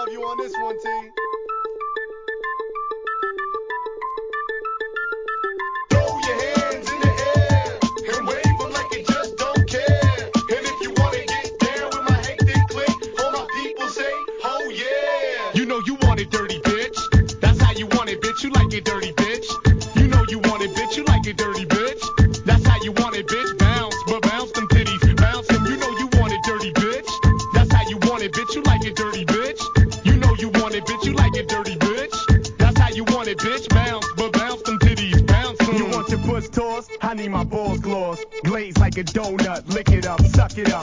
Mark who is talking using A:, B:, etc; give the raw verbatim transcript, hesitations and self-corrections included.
A: love you on this one, T. Throw your hands in the air and wave them like you just don't care. And if you wanna get down with my hectic clique, all my people say, oh yeah. You know you want it dirty, bitch. That's how you want it, bitch. You like it dirty, bitch. You know you want it, bitch. You like it dirty, bitch. That's how you want it, bitch. Bounce, but bounce them titties. Bounce them, you know you want it dirty, bitch. That's how you want it, bitch. You like it dirty, bitch. You know you want it, bitch. You like it dirty, bitch. That's how you want it, bitch. Bounce, but bounce them titties. Bounce them.
B: You want your puss tossed? I need my balls glossed. Glazed like a donut. Lick it up, suck it up.